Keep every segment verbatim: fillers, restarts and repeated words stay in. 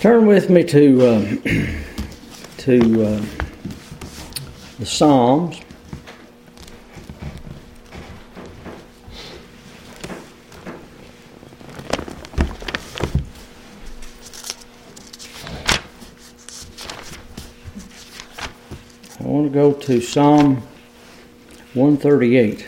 Turn with me to um, to uh, the Psalms. I want to go to Psalm one thirty-eight.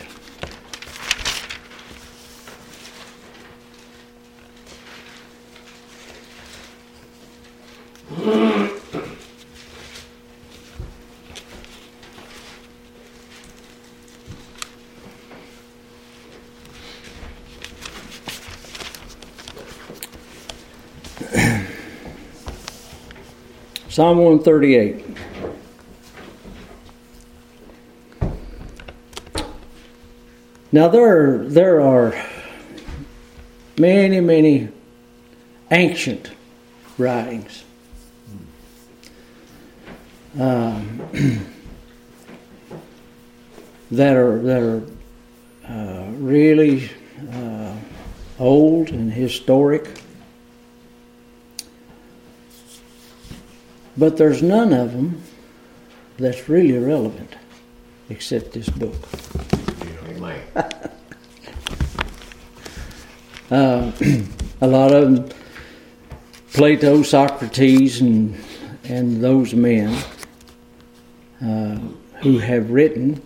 Psalm one thirty-eight. Now there, there are many, many ancient writings um, that are that are uh, really uh, old and historic. But there's none of them that's really relevant except this book. uh, a lot of them, Plato, Socrates, and and those men uh, who have written,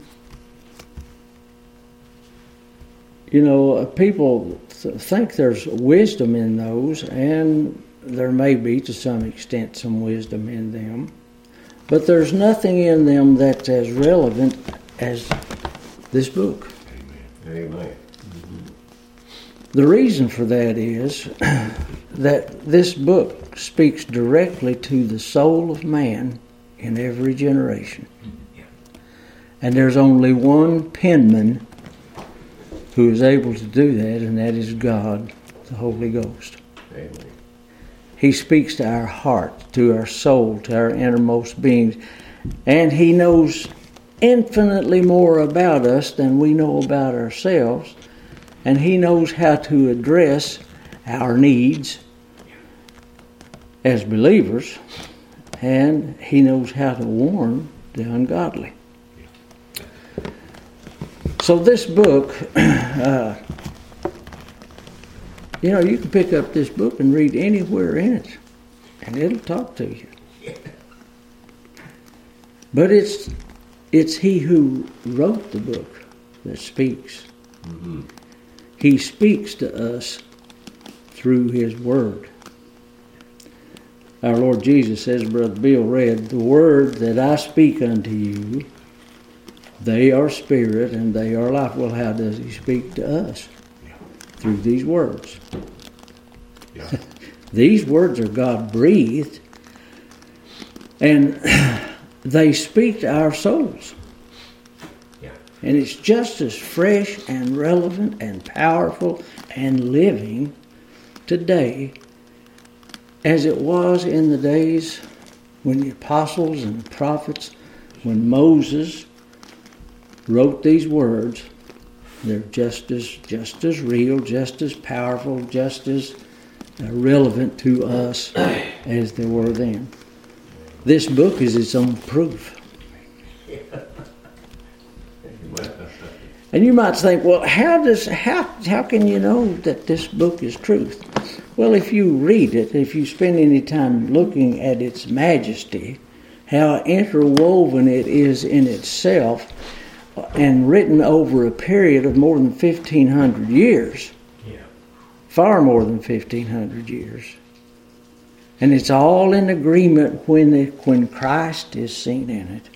you know, people th- think there's wisdom in those, and there may be, to some extent, some wisdom in them. But there's nothing in them that's as relevant as this book. Amen. Amen. Mm-hmm. The reason for that is that this book speaks directly to the soul of man in every generation. Yeah. And there's only one penman who is able to do that, and that is God, the Holy Ghost. Amen. He speaks to our heart, to our soul, to our innermost beings. And He knows infinitely more about us than we know about ourselves. And He knows how to address our needs as believers. And He knows how to warn the ungodly. So this book... Uh, You know, you can pick up this book and read anywhere in it, and it'll talk to you. But it's it's He who wrote the book that speaks. Mm-hmm. He speaks to us through His Word. Our Lord Jesus says, Brother Bill read, "The word that I speak unto you, they are spirit and they are life." Well, how does He speak to us? Through these words. Yeah. These words are God-breathed, and they speak to our souls. Yeah. And it's just as fresh and relevant and powerful and living today as it was in the days when the apostles and the prophets, when Moses wrote these words. They're just as just as real, just as powerful, just as uh, relevant to us as they were then. This book is its own proof. And you might think, well, how does how how can you know that this book is truth? Well, if you read it, if you spend any time looking at its majesty, how interwoven it is in itself, and written over a period of more than fifteen hundred years. Yeah. Far more than fifteen hundred years. And it's all in agreement when it, when Christ is seen in it.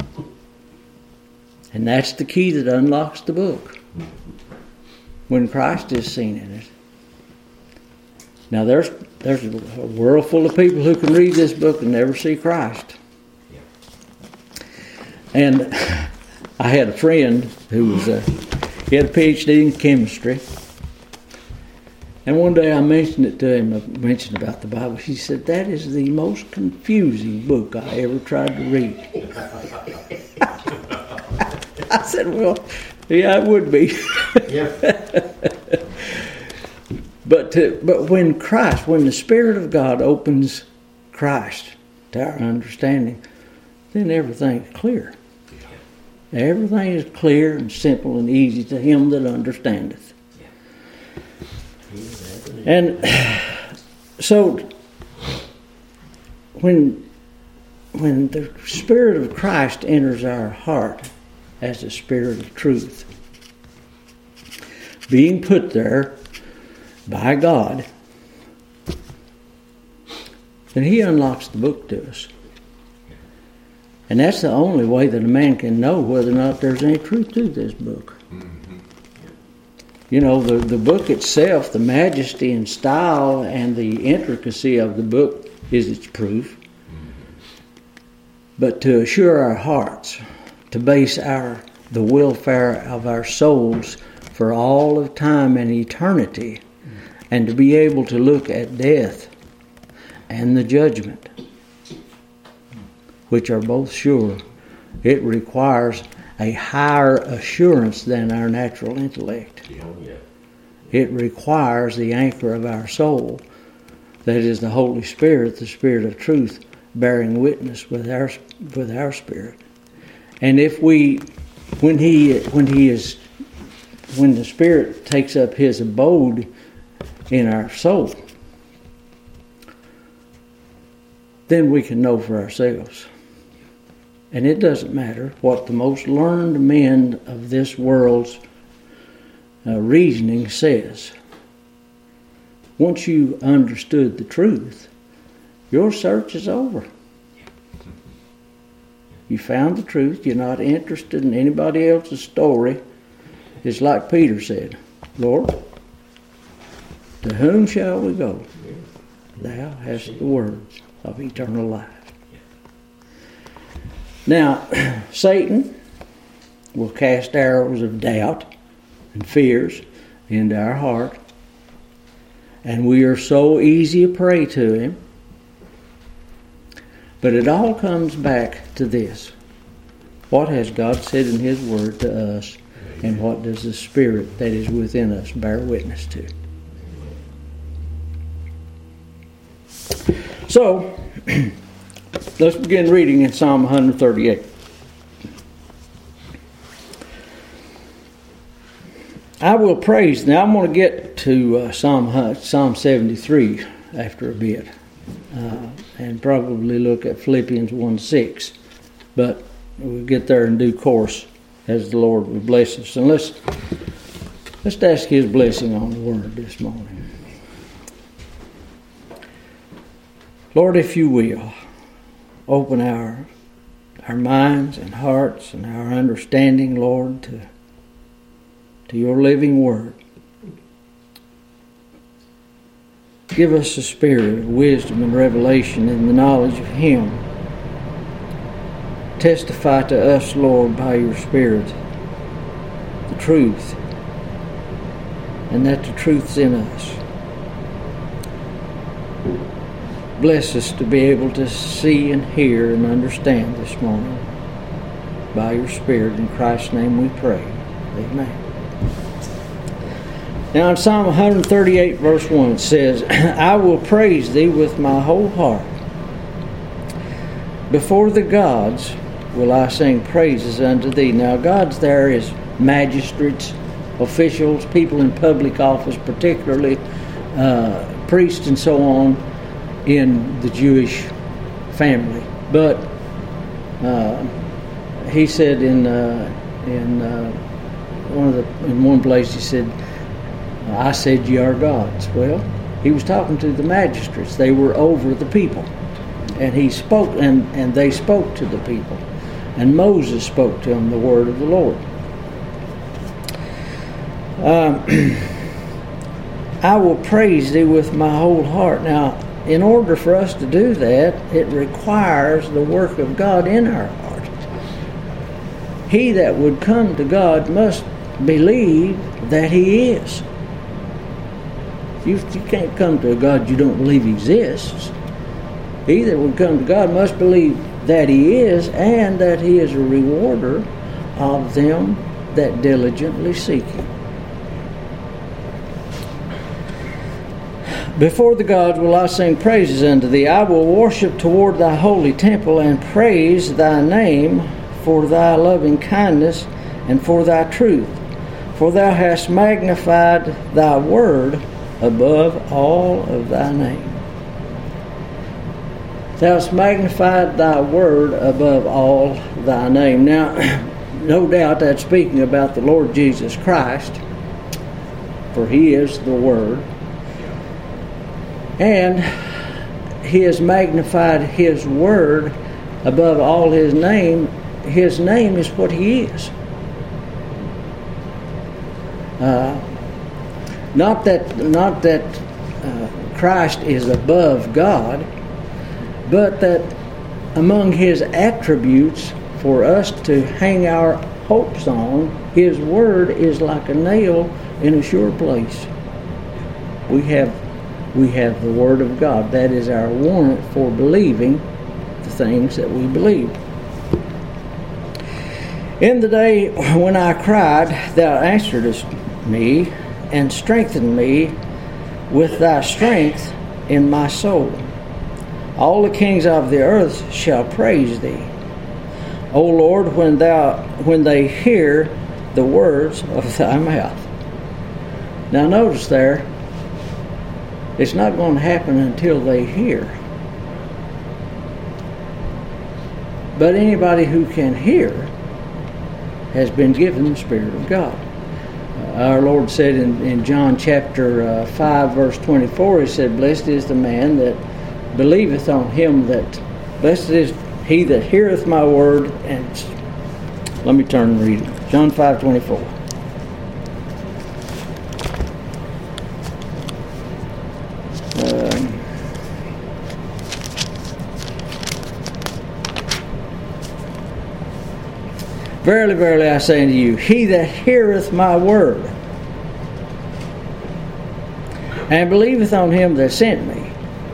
And that's the key that unlocks the book. When Christ is seen in it. Now there's there's a world full of people who can read this book and never see Christ. Yeah. And I had a friend who was a, he had a P H D in chemistry. And one day I mentioned it to him, I mentioned about the Bible. He said, "That is the most confusing book I ever tried to read." I said, "Well, yeah, it would be." Yeah. But to, but when Christ, when the Spirit of God opens Christ to our understanding, then everything's clear. Everything is clear and simple and easy to him that understandeth. And so when when the Spirit of Christ enters our heart as the Spirit of truth, being put there by God, then he unlocks the book to us. And that's the only way that a man can know whether or not there's any truth to this book. Mm-hmm. You know, the, the book itself, the majesty and style and the intricacy of the book is its proof. Mm-hmm. But to assure our hearts, to base our the welfare of our souls for all of time and eternity, mm-hmm. and to be able to look at death and the judgment, which are both sure, it requires a higher assurance than our natural intellect. Oh, yeah. It requires the anchor of our soul, that is the Holy Spirit, the Spirit of truth, bearing witness with our with our spirit. And if we, when he when he is, when the Spirit takes up his abode in our soul, then we can know for ourselves. And it doesn't matter what the most learned men of this world's uh, reasoning says. Once you understood the truth, your search is over. You found the truth. You're not interested in anybody else's story. It's like Peter said, Lord, to whom shall we go? Thou hast the words of eternal life. Now, Satan will cast arrows of doubt and fears into our heart, and we are so easy a prey to him. But it all comes back to this. What has God said in his word to us, and what does the Spirit that is within us bear witness to? So, let's begin reading in Psalm one thirty-eight. I will praise. Now I'm going to get to uh, Psalm Psalm seventy-three after a bit, uh, and probably look at Philippians one six. But we'll get there in due course as the Lord will bless us. And let's let's ask His blessing on the Word this morning. Lord, if you will, open our our minds and hearts and our understanding, Lord, to, to your living word. Give us a spirit of wisdom and revelation in the knowledge of Him. Testify to us, Lord, by your Spirit, the truth, and that the truth's in us. Bless us to be able to see and hear and understand this morning. By your Spirit, in Christ's name we pray. Amen. Now in Psalm one thirty-eight verse one it says, I will praise thee with my whole heart. Before the gods will I sing praises unto thee. Now gods there is magistrates, officials, people in public office, particularly uh, priests and so on, in the Jewish family. But uh, he said in uh, in uh, one of the in one place he said, I said ye are gods. Well, he was talking to the magistrates. They were over the people, and he spoke, and and they spoke to the people, and Moses spoke to them the word of the Lord. Um, I will praise thee with my whole heart. Now, in order for us to do that, it requires the work of God in our heart. He that would come to God must believe that He is. You, you can't come to a God you don't believe exists. He that would come to God must believe that He is, and that He is a rewarder of them that diligently seek Him. Before the gods will I sing praises unto thee. I will worship toward thy holy temple and praise thy name for thy loving kindness and for thy truth. For thou hast magnified thy word above all of thy name. Thou hast magnified thy word above all thy name. Now, no doubt that's speaking about the Lord Jesus Christ, for he is the Word. And he has magnified his word above all his name. His name is what he is. Uh, not that, not that uh, Christ is above God, but that among his attributes for us to hang our hopes on, his word is like a nail in a sure place. We have we have the word of God. That is our warrant for believing the things that we believe. In the day when I cried, thou answeredst me and strengthened me with thy strength in my soul. All the kings of the earth shall praise thee. O Lord, when thou when they hear the words of thy mouth. Now notice there, it's not going to happen until they hear. But anybody who can hear has been given the Spirit of God. Uh, our Lord said in, in John chapter uh, five, verse twenty-four, he said, Blessed is the man that believeth on him that, blessed is he that heareth my word. And let me turn and read it. John five, twenty-four. Verily, verily, I say unto you, he that heareth my word and believeth on him that sent me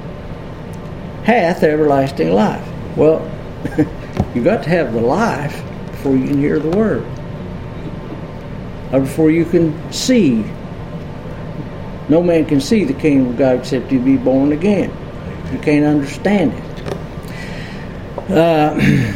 hath everlasting life. Well, you've got to have the life before you can hear the word, or before you can see. No man can see the kingdom of God except you be born again. You can't understand it. Uh,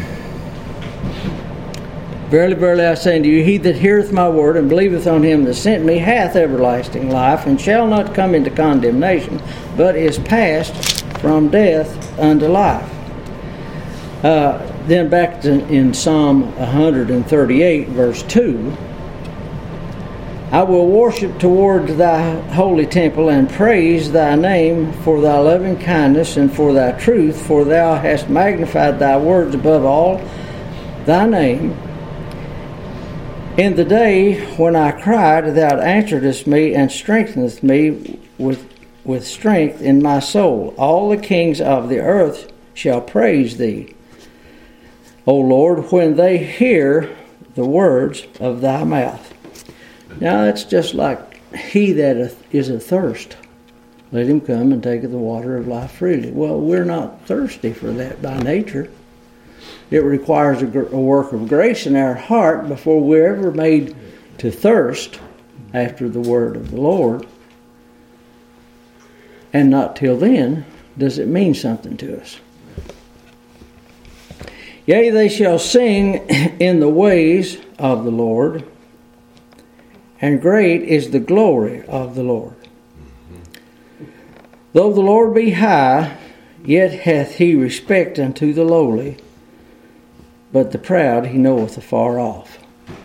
Verily, verily, I say unto you, he that heareth my word and believeth on him that sent me hath everlasting life, and shall not come into condemnation, but is passed from death unto life. Uh, then back to, in Psalm one thirty-eight, verse two, I will worship toward thy holy temple and praise thy name for thy loving kindness and for thy truth, for thou hast magnified thy words above all thy name. In the day when I cried, thou answeredst me and strengthenedst me with, with strength in my soul. All the kings of the earth shall praise thee, O Lord, when they hear the words of thy mouth. Now it's just like he that is athirst, let him come and take of the water of life freely. Well, we're not thirsty for that by nature. It requires a, a work of grace in our heart before we're ever made to thirst after the word of the Lord. And not till then does it mean something to us. Yea, they shall sing in the ways of the Lord, and great is the glory of the Lord. Though the Lord be high, yet hath he respect unto the lowly, but the proud he knoweth afar off.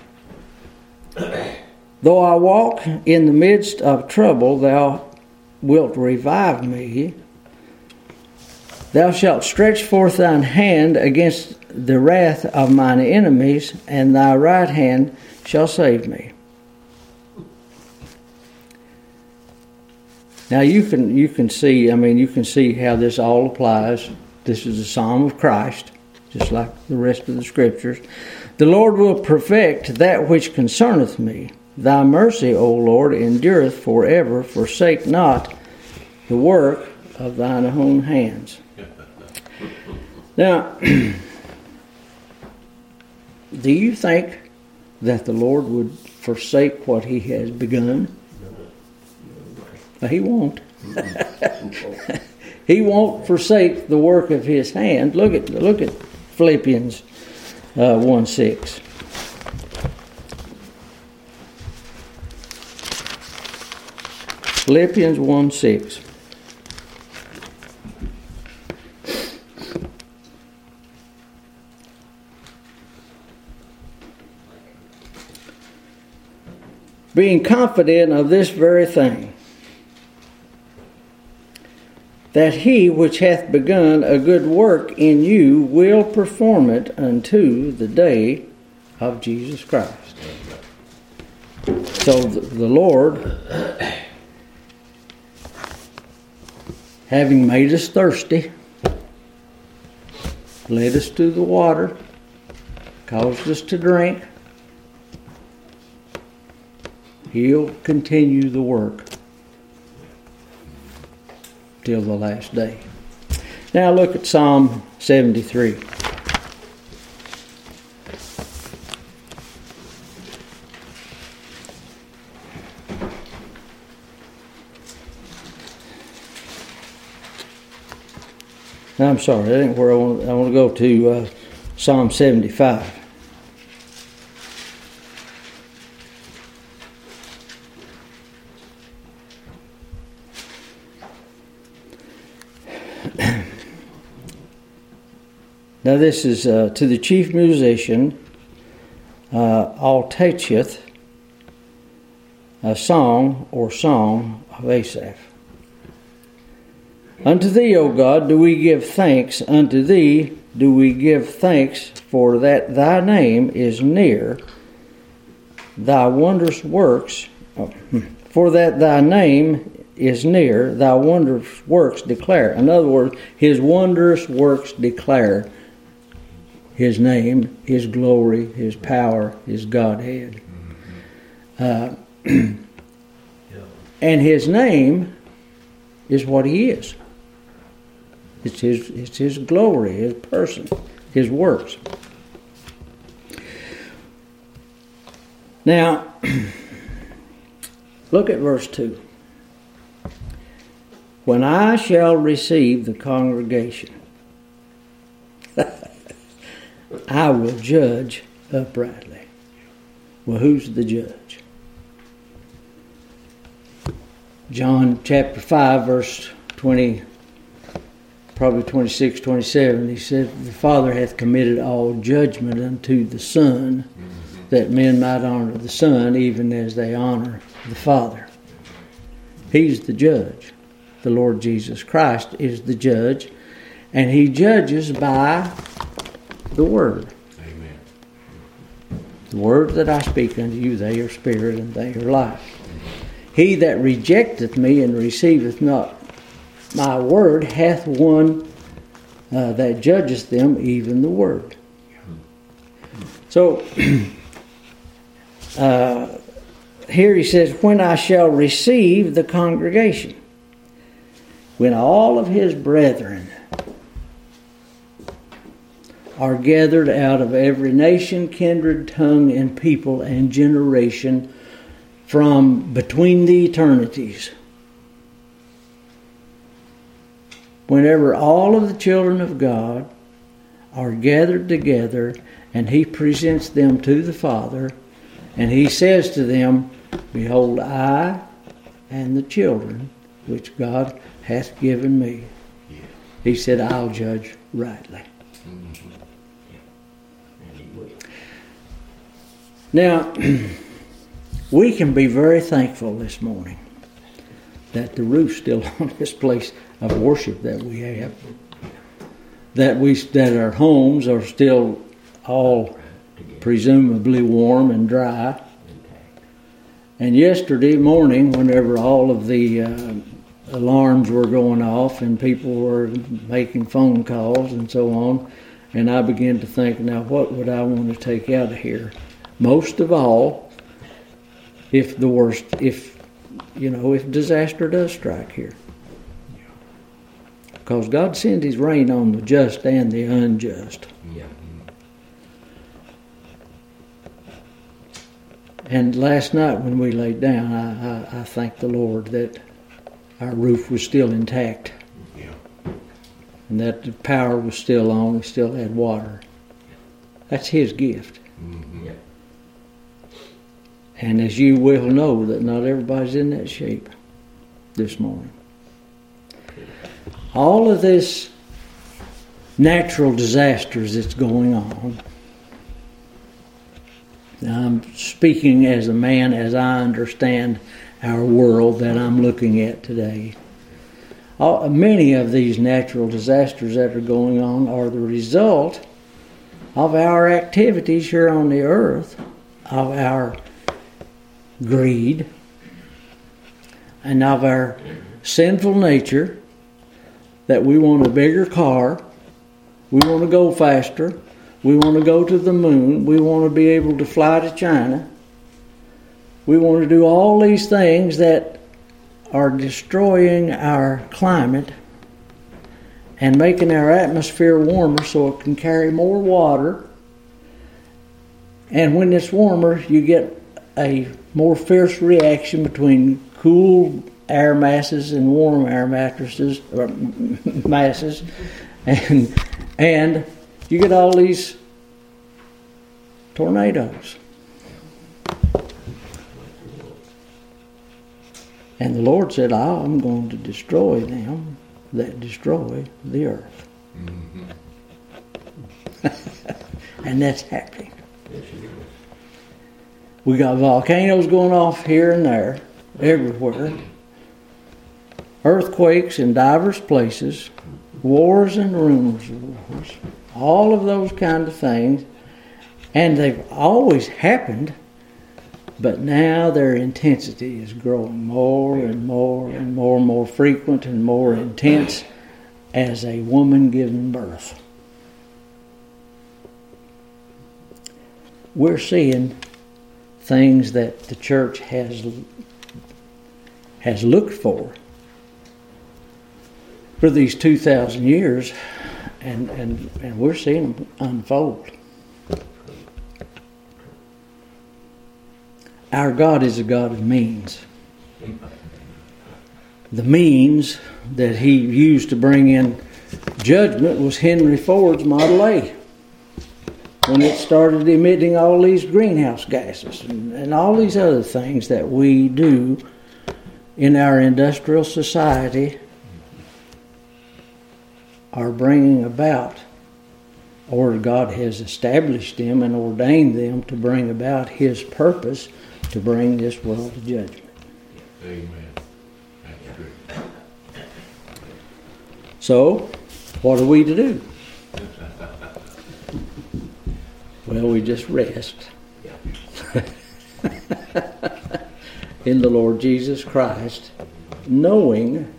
Though I walk in the midst of trouble, thou wilt revive me. Thou shalt stretch forth thine hand against the wrath of mine enemies, and thy right hand shall save me. Now you can you can see, I mean, you can see how this all applies. This is a psalm of Christ, just like the rest of the scriptures. The Lord will perfect that which concerneth me. Thy mercy, O Lord, endureth forever. Forsake not the work of thine own hands. Now, do you think that the Lord would forsake what he has begun? He won't. He won't forsake the work of his hand. Look at look at Philippians uh, one six. Philippians one six. Being confident of this very thing, that he which hath begun a good work in you will perform it unto the day of Jesus Christ. So the, the Lord, having made us thirsty, led us to the water, caused us to drink, He'll continue the work till the last day. Now look at Psalm seventy-three. I'm sorry, that ain't where I want. I want to go to uh, Psalm seventy-five. Now this is uh, to the chief musician, uh, Altachith, a song or song of Asaph. Unto thee, O God, do we give thanks, unto thee do we give thanks, for that thy name is near, thy wondrous works, oh, for that thy name is near, thy wondrous works declare. In other words, his wondrous works declare his name, his glory, his power, his Godhead. Uh, and his name is what he is. It's his, it's his glory, his person, his works. Now, look at verse two. When I shall receive the congregation, I will judge uprightly. Well, who's the judge? John chapter five, verse twenty, probably twenty-six, twenty-seven, he said, the Father hath committed all judgment unto the Son, that men might honor the Son even as they honor the Father. He's the judge. The Lord Jesus Christ is the judge, and he judges by the Word. Amen. The words that I speak unto you, they are spirit and they are life. He that rejecteth me and receiveth not my word hath one uh, that judgeth them, even the Word. So, uh, here he says, when I shall receive the congregation, when all of his brethren are gathered out of every nation, kindred, tongue, and people and generation from between the eternities. Whenever all of the children of God are gathered together and he presents them to the Father and he says to them, behold, I and the children which God hath given me. He said, I'll judge rightly. Now, we can be very thankful this morning that the roof's still on this place of worship that we have. That we that our homes are still all presumably warm and dry. And yesterday morning, whenever all of the uh, alarms were going off and people were making phone calls and so on, and I began to think, now what would I want to take out of here? Most of all, if the worst, if, you know, if disaster does strike here. Because God sends his rain on the just and the unjust. Yeah. And last night when we laid down, I, I, I thank the Lord that our roof was still intact. Yeah. And that the power was still on, we still had water. That's His gift. Mm-hmm. Yeah. And as you well know, that not everybody's in that shape this morning. All of this natural disasters that's going on, I'm speaking as a man as I understand our world that I'm looking at today. All, many of these natural disasters that are going on are the result of our activities here on the earth, of our greed, and of our sinful nature, that we want a bigger car, we want to go faster, we want to go to the moon, we want to be able to fly to China. We want to do all these things that are destroying our climate and making our atmosphere warmer so it can carry more water. And when it's warmer, you get a more fierce reaction between cool air masses and warm air mattresses or masses, and and you get all these tornadoes. And the Lord said, I'm going to destroy them that destroy the earth. Mm-hmm. And that's happening. We got volcanoes going off here and there, everywhere. Earthquakes in diverse places. Wars and rumors of wars. All of those kind of things. And they've always happened. But now their intensity is growing more and more and more and more frequent and more intense as a woman giving birth. We're seeing things that the church has has looked for for these two thousand years, and, and, and we're seeing them unfold. Our God is a God of means. The means that He used to bring in judgment was Henry Ford's Model A, when it started emitting all these greenhouse gases and, and all these other things that we do in our industrial society are bringing about, or God has established them and ordained them to bring about His purpose to bring this world to judgment. Amen. That's good. So, what are we to do? Well, we just rest in the Lord Jesus Christ, knowing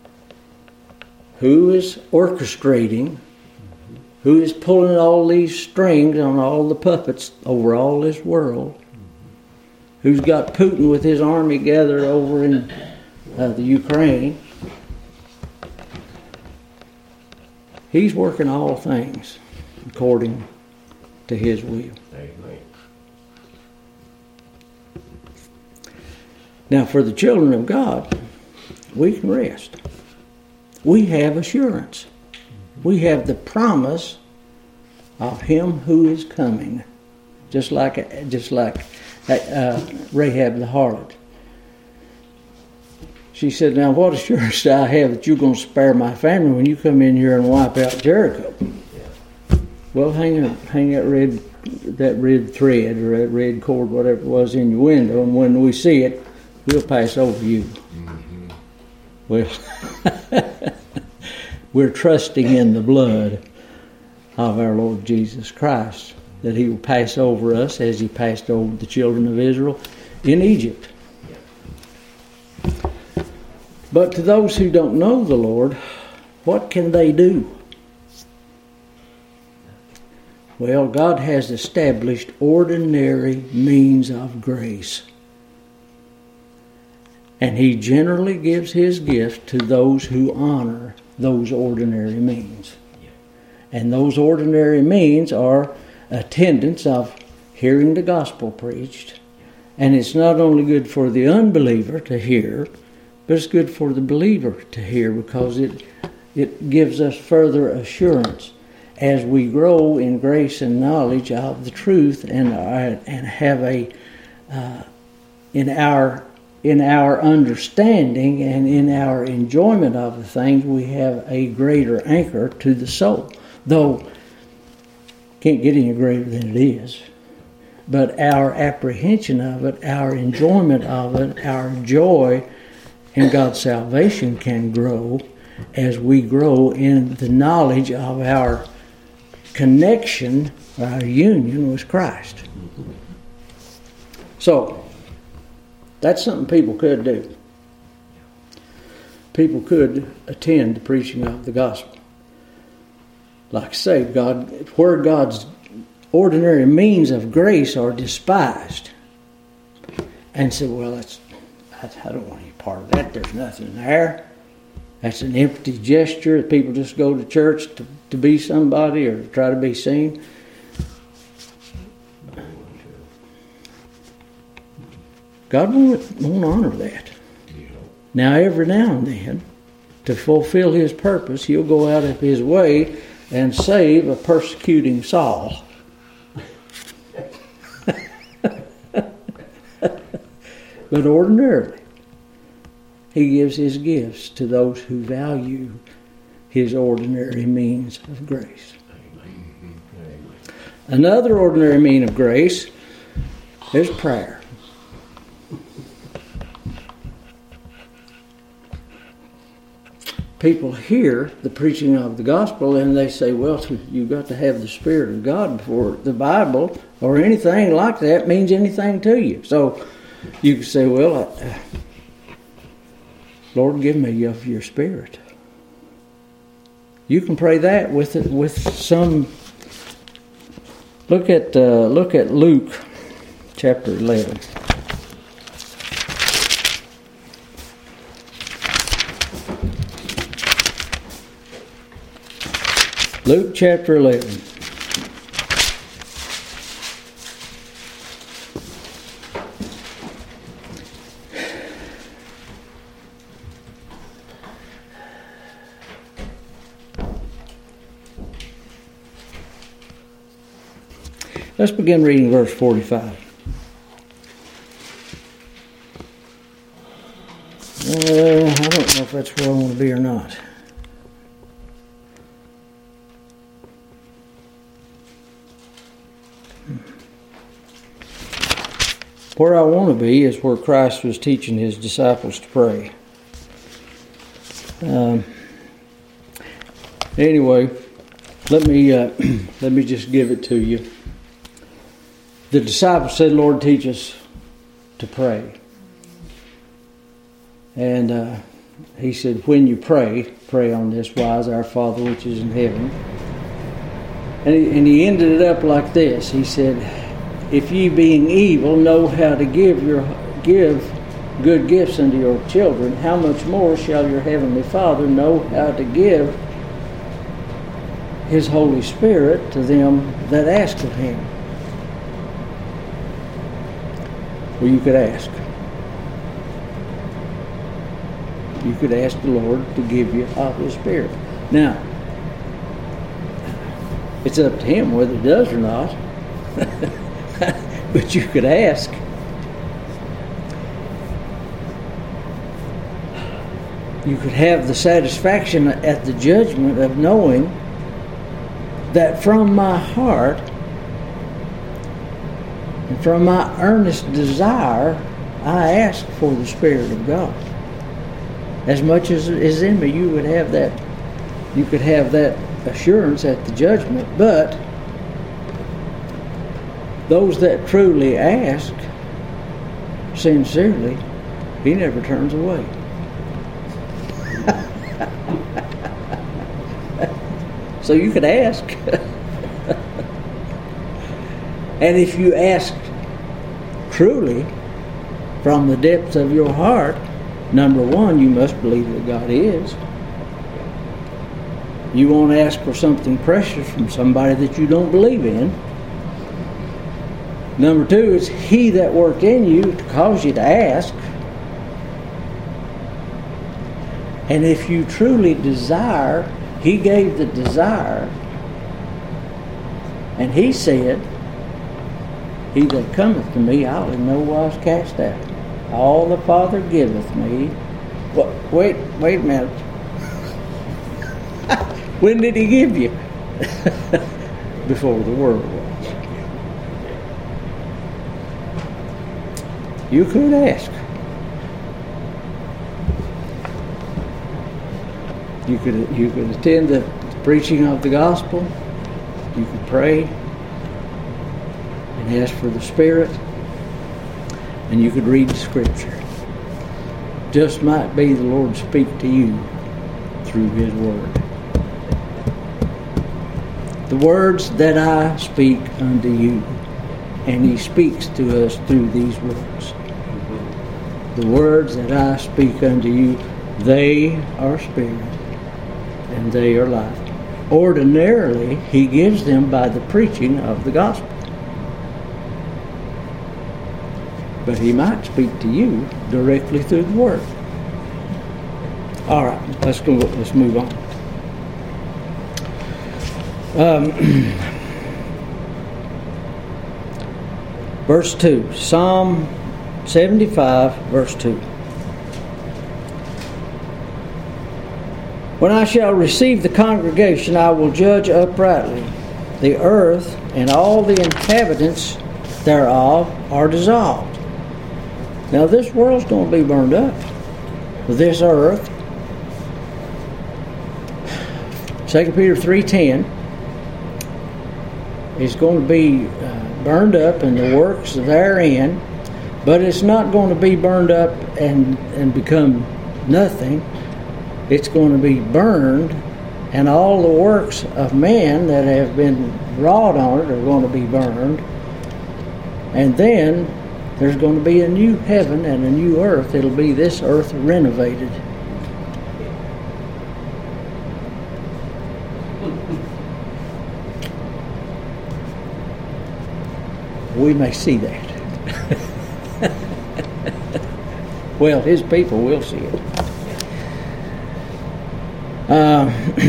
who is orchestrating, who is pulling all these strings on all the puppets over all this world, who's got Putin with his army gathered over in uh, the Ukraine. He's working all things according to His will. Amen. Now, for the children of God, we can rest. We have assurance. We have the promise of Him who is coming, just like just like uh, Rahab the harlot. She said, "Now, what assurance do I have that you're going to spare my family when you come in here and wipe out Jericho?" Well, hang a, hang that red that red thread or that red cord, whatever it was, in your window, and when we see it, we'll pass over you. Mm-hmm. Well, we're trusting in the blood of our Lord Jesus Christ, that He will pass over us as He passed over the children of Israel in Egypt. But to those who don't know the Lord, what can they do? Well, God has established ordinary means of grace. And He generally gives His gifts to those who honor those ordinary means. And those ordinary means are attendance of hearing the gospel preached. And it's not only good for the unbeliever to hear, But it's good for the believer to hear because it it gives us further assurance as we grow in grace and knowledge of the truth, and uh, and have a uh, in our in our understanding and in our enjoyment of the things, we have a greater anchor to the soul. Though can't get any greater than it is, but our apprehension of it, our enjoyment of it, our joy in God's salvation can grow as we grow in the knowledge of our connection, our union with Christ. So, that's something people could do. People could attend the preaching of the gospel. Like I say, God, where God's ordinary means of grace are despised, and say, well, that's, I don't want any part of that. There's nothing there. That's an empty gesture. People just go to church to, to be somebody or to try to be seen. God won't, won't honor that. Now, every now and then, to fulfill His purpose, He'll go out of His way and save a persecuting Saul. But ordinarily, He gives His gifts to those who value His ordinary means of grace. Another ordinary mean of grace is prayer. People hear the preaching of the gospel and they say, well, you've got to have the Spirit of God before the Bible or anything like that means anything to you. So you can say, well, uh, Lord, give me of your Spirit. You can pray that with with some. Look at uh, look at Luke chapter eleven. Luke chapter eleven. Let's begin reading verse forty-five. Uh, I don't know if that's where I want to be or not. Where I want to be is where Christ was teaching His disciples to pray. Um, anyway, let me uh, let me just give it to you. The disciples said, Lord, teach us to pray. And uh, He said, when you pray, pray on this wise, our Father which is in heaven. And he, and he ended it up like this. He said, if ye being evil know how to give your give good gifts unto your children, how much more shall your heavenly Father know how to give His Holy Spirit to them that ask of Him? Well, you could ask. You could ask the Lord to give you of His Spirit. Now, it's up to Him whether He does or not. But you could ask. You could have the satisfaction at the judgment of knowing that from my heart and from my earnest desire, I ask for the Spirit of God. As much as is in me, you would have that. You could have that assurance at the judgment. But those that truly ask sincerely, He never turns away. So you could ask. And if you ask truly from the depths of your heart, number one, you must believe that God is. You won't ask for something precious from somebody that you don't believe in. Number two, it's He that worked in you to cause you to ask. And if you truly desire, He gave the desire. And He said, He that cometh to me, I'll in no wise cast out. All the Father giveth me. Well, wait, wait a minute. When did He give you? Before the world was. You could ask. You could you could attend the preaching of the gospel. You could pray and ask for the Spirit, and you could read the Scripture. Just might be the Lord speak to you through His Word. The words that I speak unto you, and He speaks to us through these words. The words that I speak unto you, they are spirit, and they are life. Ordinarily, He gives them by the preaching of the gospel. But He might speak to you directly through the Word. All right, let's go. Let's move on. Um, verse two, Psalm seventy-five, verse two. When I shall receive the congregation, I will judge uprightly. The earth and all the inhabitants thereof are dissolved. Now this world's going to be burned up. This earth. Second Peter three ten is going to be uh, burned up and the works therein, but it's not going to be burned up and, and become nothing. It's going to be burned, and all the works of man that have been wrought on it are going to be burned. And then there's going to be a new heaven and a new earth. It'll be this earth renovated. We may see that. Well, His people will see it. Uh,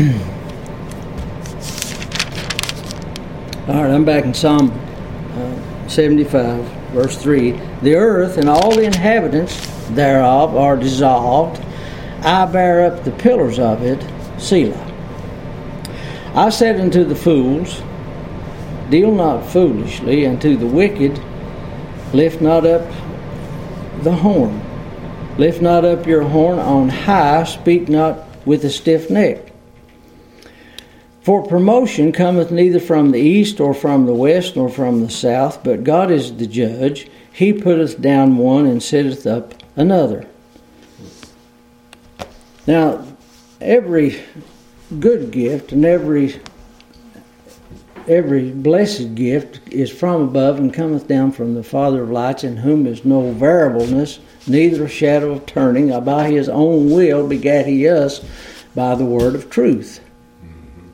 all right, I'm back in Psalm uh, seventy-five, verse three. The earth and all the inhabitants thereof are dissolved. I bear up the pillars of it, Selah. I said unto the fools, deal not foolishly, and to the wicked, lift not up the horn. Lift not up your horn on high, speak not with a stiff neck. For promotion cometh neither from the east, or from the west, nor from the south, but God is the judge. He putteth down one, and setteth up another. Now, every good gift and every every blessed gift is from above, and cometh down from the Father of lights, in whom is no variableness, neither a shadow of turning. By His own will begat He us by the word of truth. Mm-hmm.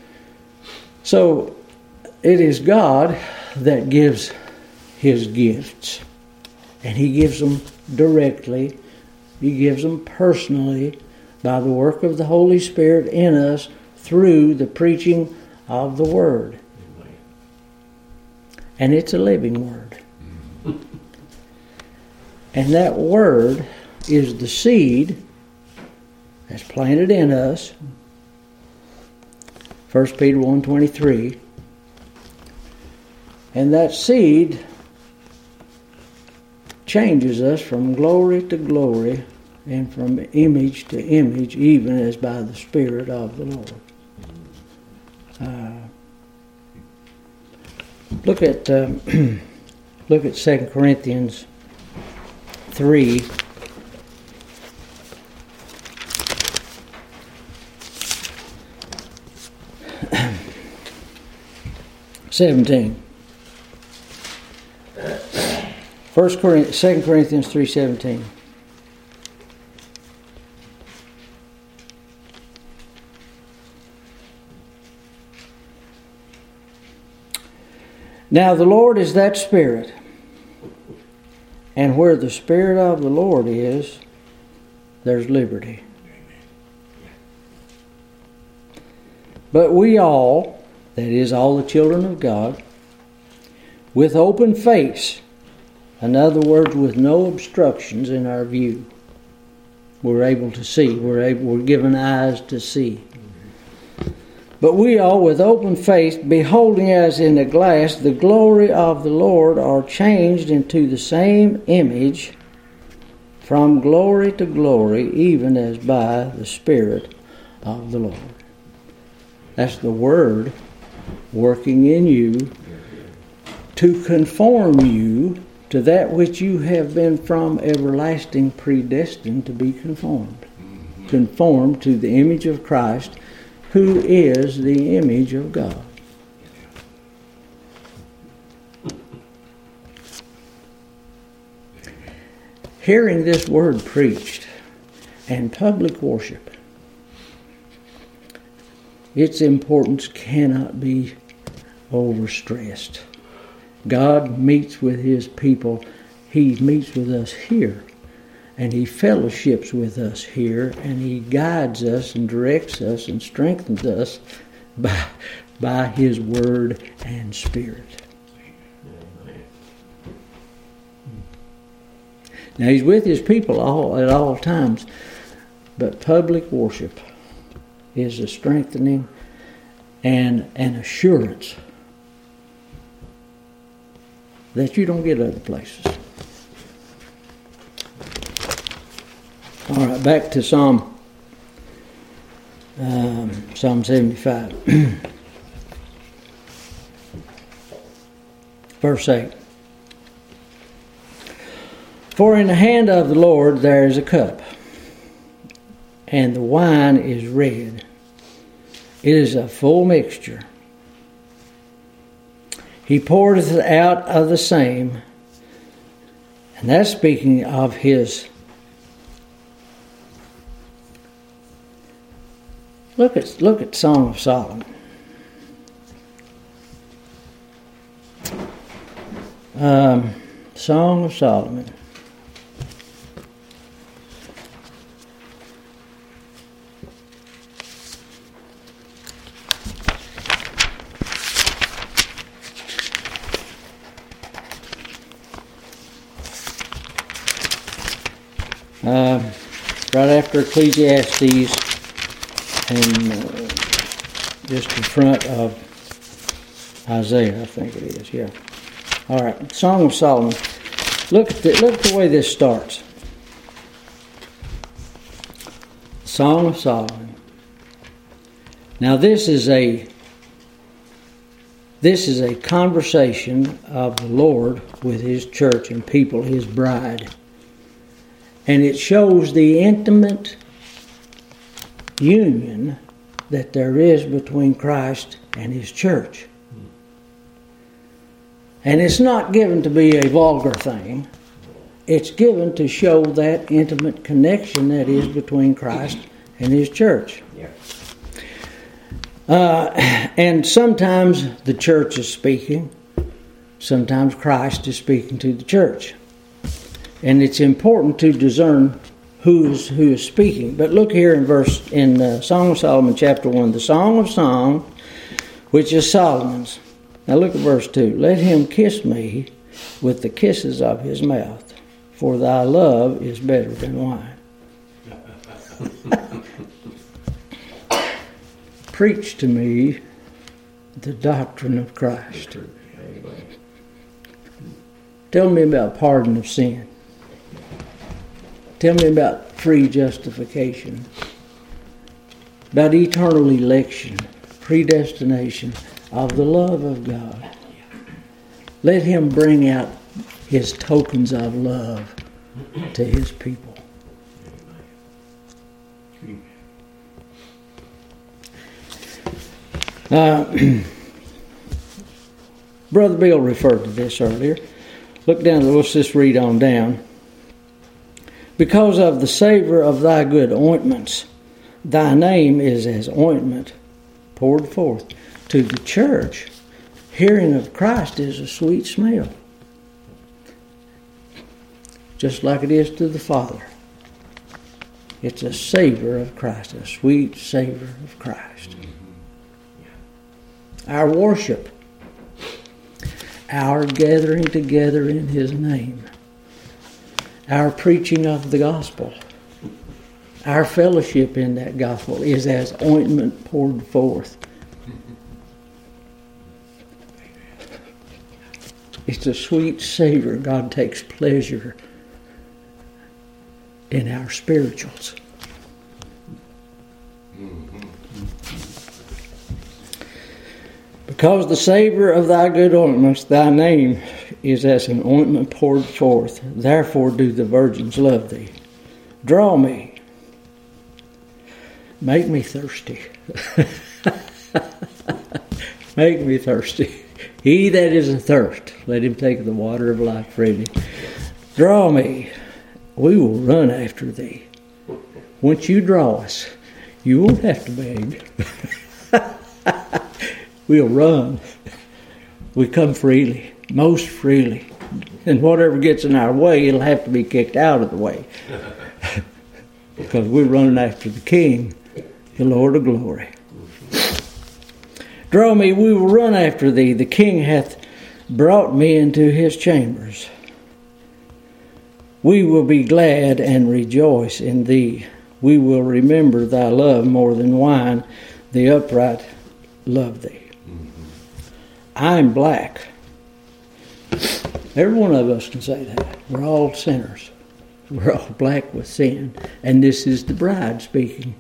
So it is God that gives His gifts, and He gives them directly. He gives them personally by the work of the Holy Spirit in us through the preaching of the Word. Amen. And it's a living Word. And that Word is the seed that's planted in us. First Peter one twenty-three. And that seed changes us from glory to glory and from image to image, even as by the Spirit of the Lord. Uh, look at um, look at Second Corinthians three. seventeen. First Corinthians, Second Corinthians three seventeen. Now the Lord is that Spirit, and where the Spirit of the Lord is, there's liberty. But we all, that is, all the children of God, with open face, in other words, with no obstructions in our view, we're able to see. We're able, we're given eyes to see. But we all, with open face, beholding as in a glass the glory of the Lord, are changed into the same image from glory to glory, even as by the Spirit of the Lord. That's the Word working in you to conform you to that which you have been from everlasting predestined to be conformed. Conformed to the image of Christ, who is the image of God. Hearing this word preached and public worship, its importance cannot be overstressed. God meets with His people. He meets with us here. And He fellowships with us here, and He guides us and directs us and strengthens us by, by His Word and Spirit. Now He's with His people all at all times, but public worship is a strengthening and an assurance that you don't get other places. All right, back to Psalm um, Psalm seventy-five, verse eight. For in the hand of the Lord there is a cup, and the wine is red. It is a full mixture. He poureth out of the same, and that's speaking of His. Look at look at Song of Solomon. Um, Song of Solomon. Uh, right after Ecclesiastes, and uh, just in front of Isaiah, I think it is. Yeah. All right. Song of Solomon. Look at the, look at the way this starts. Song of Solomon. Now this is a this is a conversation of the Lord with His church and people, His bride. And it shows the intimate union that there is between Christ and His church. And it's not given to be a vulgar thing. It's given to show that intimate connection that is between Christ and His church. Yeah. Uh, and sometimes the church is speaking. Sometimes Christ is speaking to the church. And it's important to discern who is who is speaking. But look here in verse in uh, Song of Solomon, chapter one, the Song of Songs, which is Solomon's. Now look at verse two. Let him kiss me with the kisses of his mouth, for thy love is better than wine. Preach to me the doctrine of Christ. Tell me about pardon of sin. Tell me about free justification, about eternal election, predestination of the love of God. Let Him bring out His tokens of love to His people. Uh, Brother Bill referred to this earlier. Look down, let's just read on down. Because of the savor of thy good ointments, thy name is as ointment poured forth. To the church, hearing of Christ is a sweet smell. Just like it is to the Father. It's a savor of Christ, a sweet savor of Christ. our worship, our gathering together in His name, our preaching of the gospel, our fellowship in that gospel is as ointment poured forth. It's a sweet savor. God takes pleasure in our spirituals. Because the savor of thy good ointments, thy name is as an ointment poured forth. Therefore do the virgins love thee. Draw me. Make me thirsty. Make me thirsty. He that is athirst, let him take the water of life freely. Draw me. We will run after thee. Once you draw us, you won't have to beg. We'll run. We come freely, most freely. And whatever gets in our way, it'll have to be kicked out of the way. Because we're running after the King, the Lord of glory. Draw me, we will run after thee. The King hath brought me into his chambers. We will be glad and rejoice in thee. We will remember thy love more than wine. The upright love thee. I'm black. Every one of us can say that. We're all sinners. We're all black with sin. And this is the bride speaking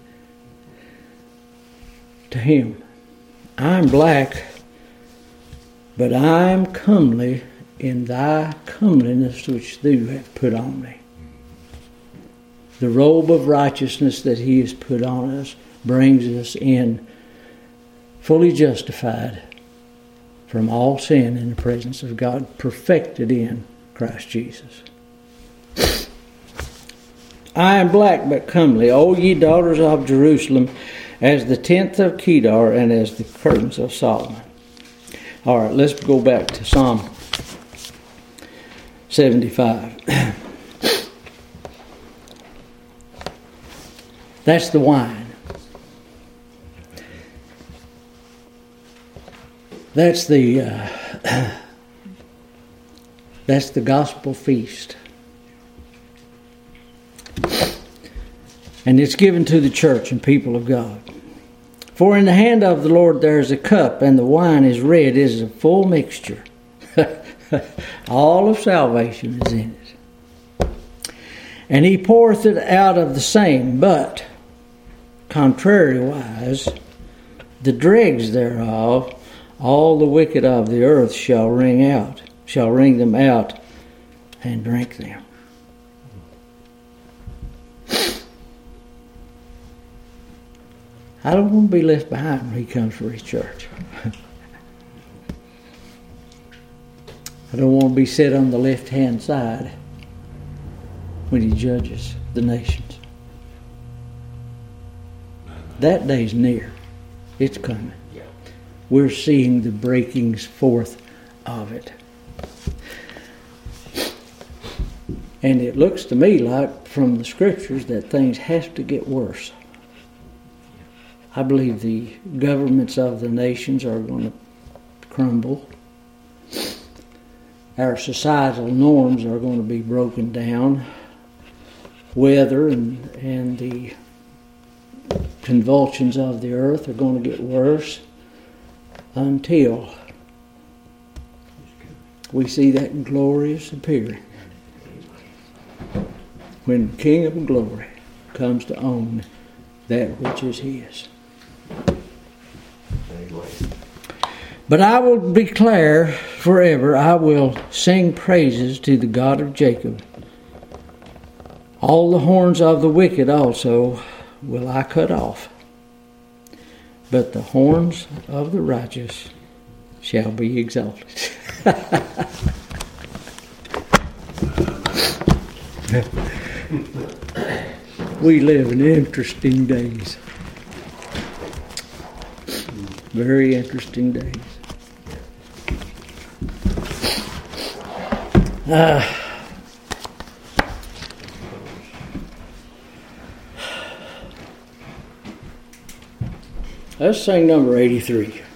to him. I'm black, but I'm comely in thy comeliness which thou hast put on me. The robe of righteousness that he has put on us brings us in fully justified from all sin in the presence of God, perfected in Christ Jesus. I am black but comely, O ye daughters of Jerusalem, as the tenth of Kedar and as the curtains of Solomon. All right, let's go back to Psalm seventy-five. That's the wine. That's the uh, that's the gospel feast. And it's given to the church and people of God. For in the hand of the Lord there is a cup, and the wine is red, it is a full mixture. All of salvation is in it. And he poureth it out of the same, but contrariwise, the dregs thereof, all the wicked of the earth shall wring out, shall wring them out and drink them. I don't want to be left behind when he comes for his church. I don't want to be set on the left-hand side when he judges the nations. That day's near. It's coming. We're seeing the breakings forth of it. And it looks to me like from the scriptures that things have to get worse. I believe the governments of the nations are going to crumble. Our societal norms are going to be broken down. Weather and, and the convulsions of the earth are going to get worse until we see that glorious appearing. When the King of Glory comes to own that which is his. But I will declare forever, I will sing praises to the God of Jacob. All the horns of the wicked also will I cut off, but the horns of the righteous shall be exalted. We live in interesting days. Very interesting days. Uh, let's sing number eighty-three.